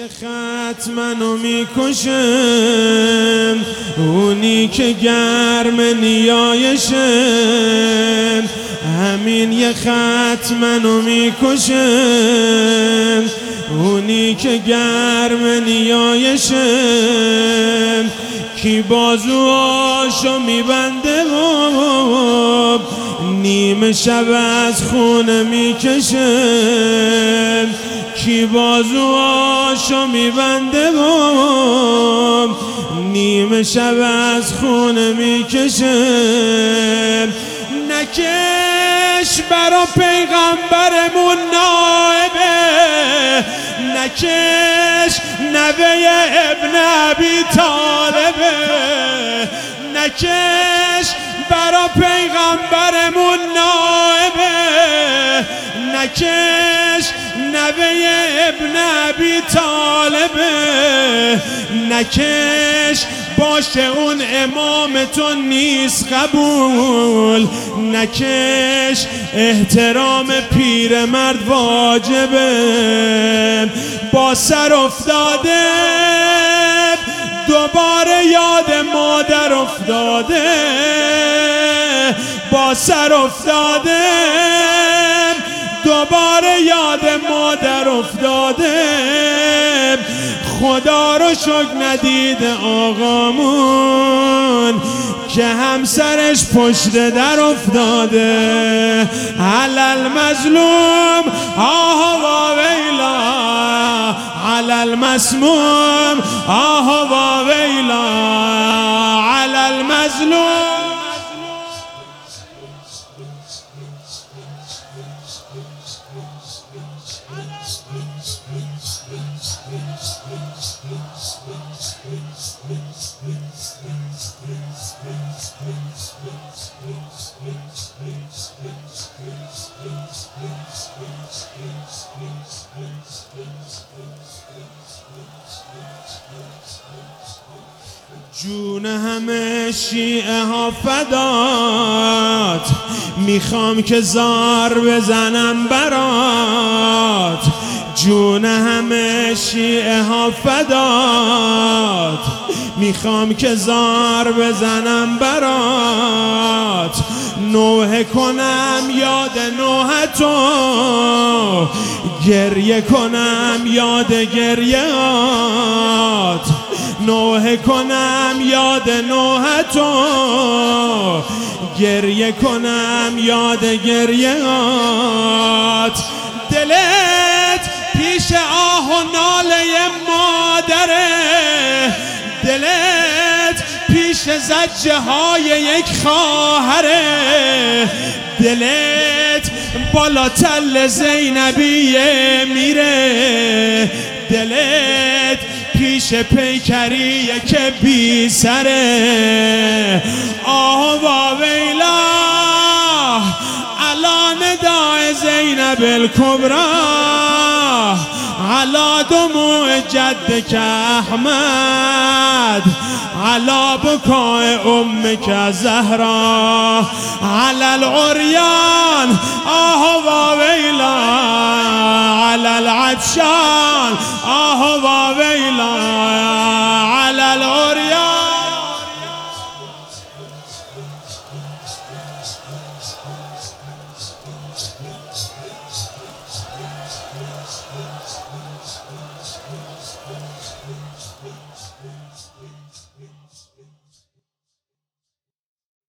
یه خط منو میکشم، اونی که گرم نیایشم. همین یه خط منو میکشم، اونی که گرم نیایشم. کی بازوهاشو میبنده و نیمه شب از خونه میکشم. کی بازوهاشو میبنده و نیمه شب از خونه میکشم. نکش برا پیغمبرمون نائبه، نکش نوه ابن ابی طالبه، نکش برا پیغمبرمون نائبه، نکش نوه ابن ابی طالبه، نکش باشه اون امام تو نیست قبول، نکش احترام پیرمرد واجبه. با سر افتاده دوباره یاد مادر افتاده، با سر افتاده دوباره یاد مادر افتاده. خدا رو شکر ندیده آقامون که همسرش پشت در افتاده. علل مظلوم آه و ویلا، علل مسموم آه و ویلا، علل مظلوم. جون همه شیعه ها فدات، میخوام که زار بزنم برات. جون همه شیعه ها فدات، میخوام که زار بزنم برات. نوحه کنم یاد نوحتو، گریه کنم یاد گریهات. نوحه کنم یاد نوحتو، گریه کنم یاد گریهات. دلت پیش آه و ناله مادره، دلت پیش زجه های یک خواهره، دلت بالا تل زینبیه میره، دلت پیش پیکریه که بی سره. آه و ویلا علا نداء زینب الکبری، علا دموع جدک احمد، علا بکای امک زهرا، علا العریان آه و ویلا، علا العطشان آه و ویلا.